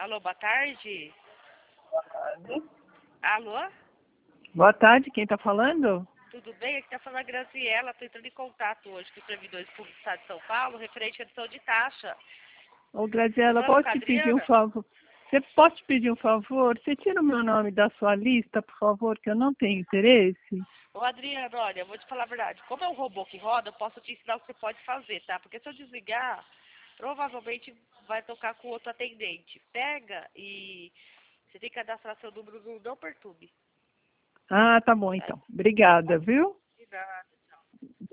Alô, boa tarde. Boa tarde. Alô? Boa tarde, quem está falando? Tudo bem? Aqui está falando a Graziela. Estou entrando em contato hoje com os servidores públicos do Estado de São Paulo, referente à redução de taxa. Ô, Graziela, Falando posso com a te pedir um Adriana? favor? Você pode te pedir um favor? Você tira o meu nome da sua lista, por favor, que eu não tenho interesse? Ô, Adriana, olha, eu vou te falar a verdade. Como é um robô que roda, eu posso te ensinar o que você pode fazer, tá? Porque se eu desligar, provavelmente vai tocar com outro atendente. Pega e você tem que cadastrar seu número no Não Perturbe. Ah, tá bom Tá? então. Obrigada, viu? De nada.